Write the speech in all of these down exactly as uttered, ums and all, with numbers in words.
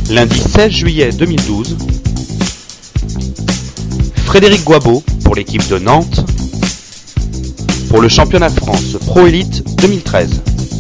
Lundi seize juillet deux mille douze, Frédéric Goibaud pour l'équipe de Nantes pour le championnat de France Pro Élite deux mille treize.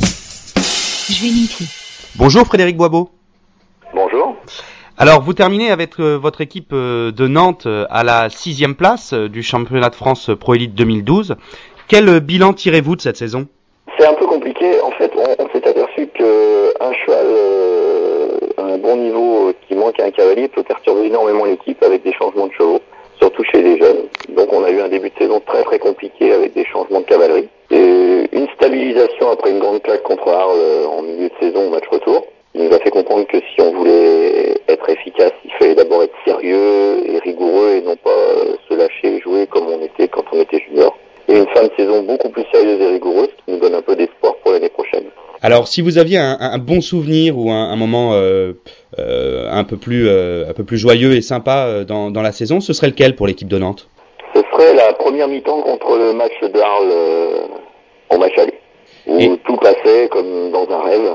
Je vais l'initier. Bonjour Frédéric Goibaud. Bonjour. Alors vous terminez avec euh, votre équipe euh, de Nantes euh, à la sixième place euh, du championnat de France Pro Élite deux mille douze. Quel euh, bilan tirez-vous de cette saison ? C'est un peu compliqué. En fait, on, on s'est aperçu qu'un cheval euh, à un bon niveau euh, qui manque à un cavalier peut perturber énormément l'équipe avec des changements de chevaux, surtout chez les jeunes. Donc on a eu un début de saison très très compliqué avec des changements de cavalerie. Et une stabilisation après une grande claque contre Arles euh, en milieu de saison au match retour. Il nous a fait comprendre que si on voulait être efficace, il fallait d'abord être sérieux et rigoureux et non pas euh, se lâcher et jouer comme on était quand on était junior. Et une fin de saison beaucoup plus sérieuse et rigoureuse qui nous donne un peu d'espoir pour l'année prochaine. Alors, si vous aviez un, un bon souvenir ou un, un moment euh, euh, un peu plus euh, un peu plus joyeux et sympa euh, dans, dans la saison, ce serait lequel pour l'équipe de Nantes ? Ce serait la première mi-temps contre le match de Arles euh, en match aller, où et... tout passait comme dans un rêve.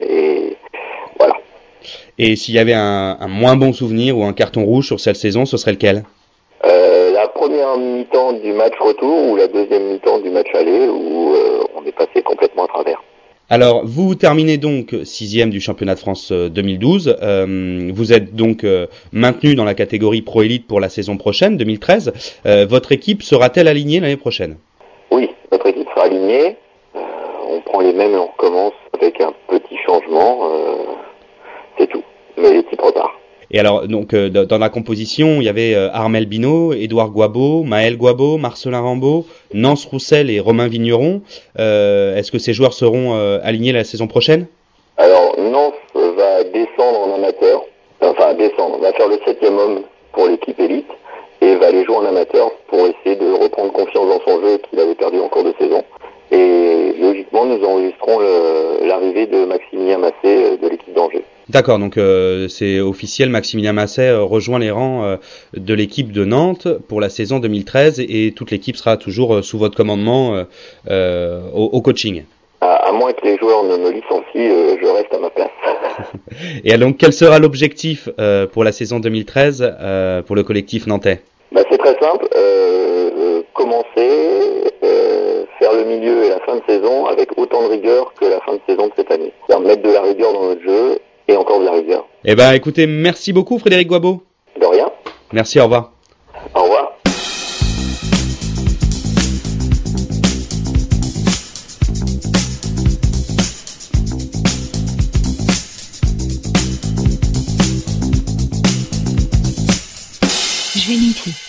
Et voilà. Et s'il y avait un, un moins bon souvenir ou un carton rouge sur cette saison, ce serait lequel ? euh, La première mi-temps du match retour ou la deuxième mi-temps du match aller où euh, on est passé complètement à travers. Alors, vous terminez donc sixième du championnat de France deux mille douze. Euh, vous êtes donc euh, maintenu dans la catégorie Pro Élite pour la saison prochaine, deux mille treize. Euh, votre équipe sera-t-elle alignée l'année prochaine ? Oui, notre équipe sera alignée. Euh, on prend les mêmes et on recommence avec un petit changement. Euh, c'est tout. Mais l'équipe repart. Et alors, donc, euh, dans la composition, il y avait euh, Armel Binot, Édouard Goibaud, Maël Goibaud, Marcelin Rambaud, Nance Roussel et Romain Vigneron. Euh, est-ce que ces joueurs seront euh, alignés la saison prochaine ? Alors, Nance va descendre en amateur. Enfin, descendre. Va faire le septième homme pour l'équipe élite et va aller jouer en amateur pour essayer de reprendre confiance dans son jeu qu'il avait perdu en cours de saison. Et logiquement, nous enregistrons le, l'arrivée de Maximilien Massé de l'équipe d'Angers. D'accord, donc euh, c'est officiel, Maximilien Masset euh, rejoint les rangs euh, de l'équipe de Nantes pour la saison deux mille treize et, et toute l'équipe sera toujours euh, sous votre commandement euh, euh, au, au coaching. À, à moins que les joueurs ne me licencient, euh, je reste à ma place. Et donc quel sera l'objectif euh, pour la saison deux mille treize euh, pour le collectif nantais ? Bah, c'est très simple, euh, euh, commencer, euh, faire le milieu et la fin de saison avec autant de rigueur que la fin de saison de cette année. C'est-à-dire mettre de la rigueur dans notre jeu et encore de la rigueur. Eh ben, écoutez, merci beaucoup Frédéric Goibaud. De rien. Merci, au revoir. Au revoir. Je vais l'initier.